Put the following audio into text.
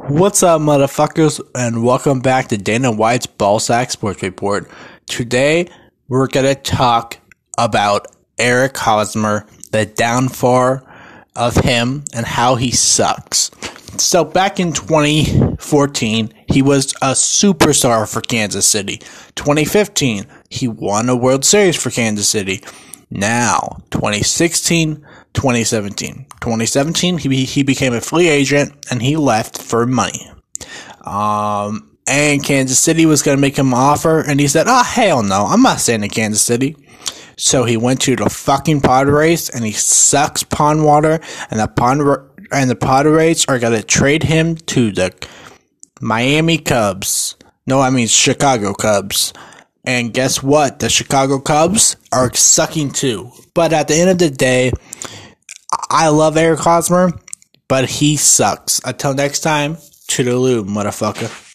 What's up, motherfuckers, and welcome back to Dana White's Ballsack Sports Report. Today, we're gonna talk about Eric Hosmer, the downfall of him, and how he sucks. So, back in 2014, he was a superstar for Kansas City. 2015, he won a World Series for Kansas City. Now, 2016, 2017. 2017, he became a free agent, and he left for money. And Kansas City was going to make him an offer, and he said, hell no, I'm not staying in Kansas City. So he went to the fucking Padres, and he sucks pond water, and the Padres are going to trade him to the Miami Cubs. No, I mean Chicago Cubs. And guess what? The Chicago Cubs are sucking too. But at the end of the day, I love Eric Hosmer, but he sucks. Until next time, toodaloo, motherfucker.